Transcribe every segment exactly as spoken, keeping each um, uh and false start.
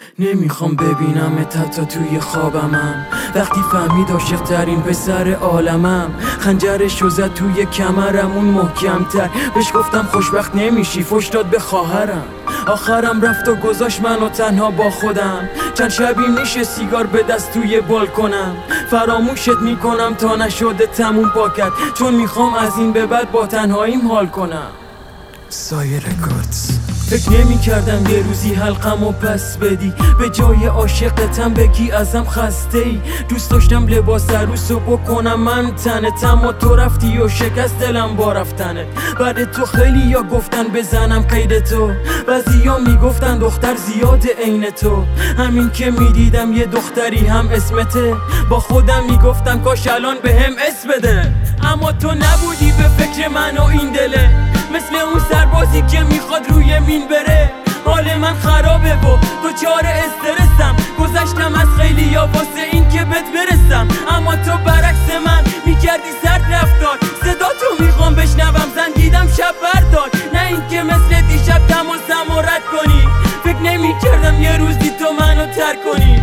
نمیخوام ببینمت حتی توی خوابمم. وقتی فهمید عاشق ترین پسر عالمم، خنجرشو زد توی کمرم اون محکمتر. بهش گفتم خوشبخت نمیشی، فش داد به خواهرم. آخرم رفت و گذاشت منو تنها با خودم. چند شبی میشه سیگار به دست توی بالکنم. فراموشت میکنم تا نشده تموم پاکت، چون میخوام از این به بعد با تنهاییم حال کنم. سایر رکوردز. فکر نمی کردم یه روزی حلقمو پس بدی، به جای عاشقتم بگی ازم خسته ای. دوست داشتم لباس عروسو بکنم من تنتم و تو رفتی و شکست دلم با رفتنت. بعد تو خیلی یا گفتن بزنم قید تو، بعضیا میگفتن دختر زیاد عین تو. همین که میدیدم یه دختری هم اسمته، با خودم میگفتم کاش الان بهم اسم بده. اما تو نبودی به فکر من و این دله، مثل اون سربازی که میخواد روی مین بره. حال من خرابه و دوچار استرسم، گذشتم از خیلی یا واسه این که بهت برسم. اما تو برعکس من میکردی سرد رفتار، صدا تو میخوام بشنوم زنگیدم شب بردار. نه این که مثل دیشب تماسم و رد کنی، فکر نمیکردم یه روزی تو منو ترک کنی.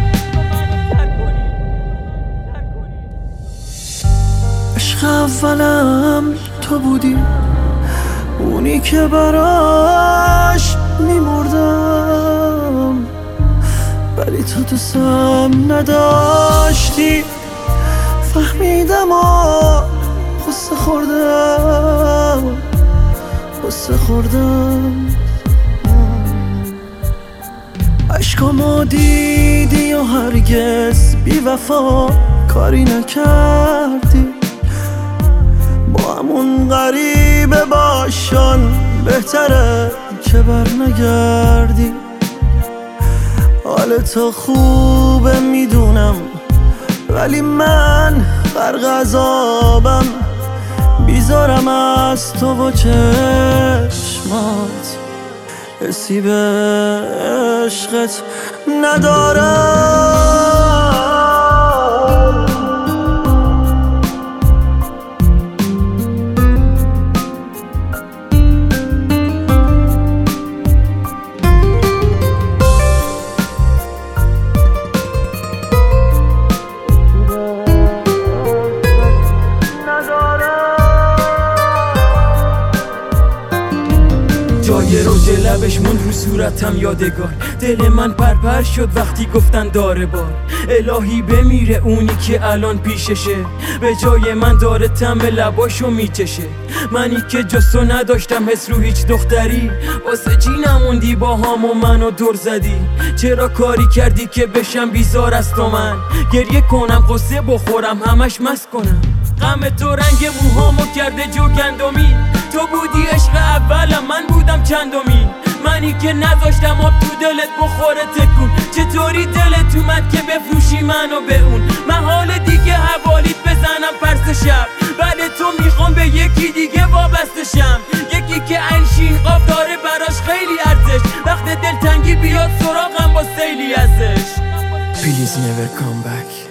عشق اولم تو بودی، اونی که براش میمردم، ولی تو دوستم نداشتی. فهمیدم و قصه خوردم قصه خوردم عشقامو دیدی و هرگز بی وفا کاری نکردی. با همون غریبه باشان بهتره که بر نگردی. حال تو خوبه میدونم، ولی من غرق عذابم. بیزارم از تو و چشمات، حسی به عشقت ندارم. جای روز لبش موند رو صورتم یادگار. دل من پرپر شد وقتی گفتن داره بار. الهی بمیره اونی که الان پیششه، به جای من داره طعم لباشو میچشه. منی که جستو نداشتم حس رو هیچ دختری، واسه چی نموندی با هم و منو دور زدی؟ چرا کاری کردی که بشم بیزار از تو؟ من گریه کنم قصه بخورم همش مست کنم. غم تو رنگ موهامو کرده جو گندمی. تو بودی عشق اولم، من بودم چندمی. منی که نذاشتم آب تو دلت بخوره تکون. چطوری دلت اومد که بفروشی منو به اون؟ من حال دیگه حوالیت بزنم پرس شب، بعد تو میخوام به یکی دیگه وابسته شم. یکی که عیشین قاف داره براش خیلی ارزش، وقت دلتنگی بیاد سراغم با سیلی ازش. Please never come back.